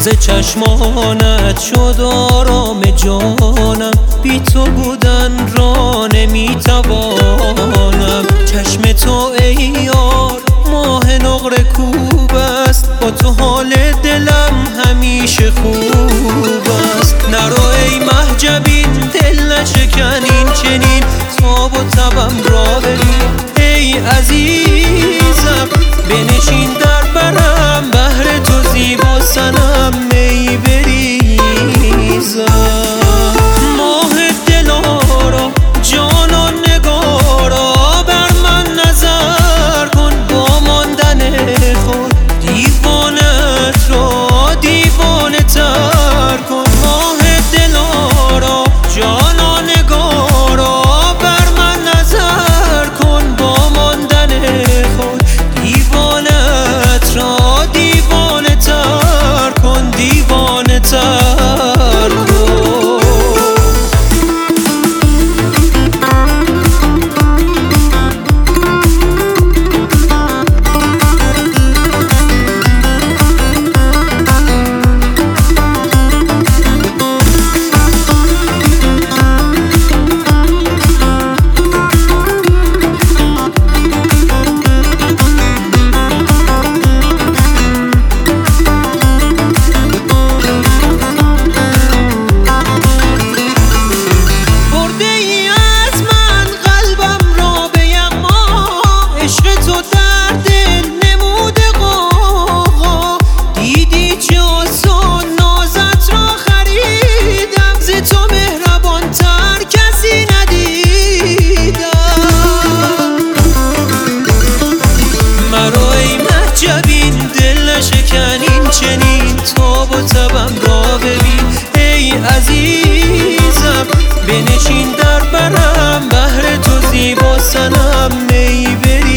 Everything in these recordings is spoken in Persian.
ناز چشمانت شد آرام جانم، بی تو بودن را نمیتوانم. چشم تو ای یار ماه نقره کوب است، با تو حال دلم همیشه خوب است. نرو ای مهجبین دل نشکن این چنین، تاب و تبم را ببین ای عزیزم. بنشین در برم بهر تو زیبا سنم می بریزم. ماه دلارا جانان نگارا بر من نظر کن، با ماندن خود دیوانت را دیوانه تر کن. ماه دلارا جانان نگارا بر من نظر کن، با ماندن خود دیوانت را دیوانه تر کن، دیوانه تر کن. چنین تاب و تبم را ببین ای عزیزم. بنشین در برم بهر تو زیبا سنم می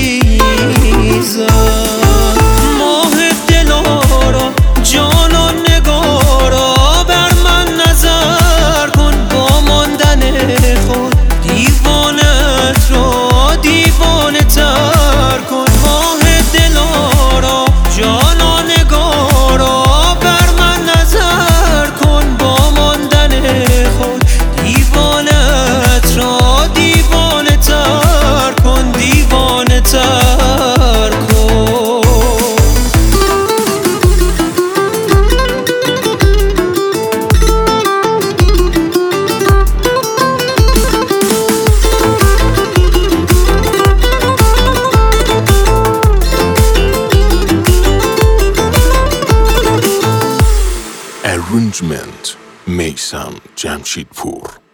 بریزم. ماه دلارا جانان نگارا بر من نظر کن، با ماندن خود دیوانت را دیوانه تر کن. ماه دلارا جانان نگارا بر من نظر کن، با ماندن خود دیوانت را دیوانه تر کن، دیوانه تر کن. Arrangement میثم جمشیدپور.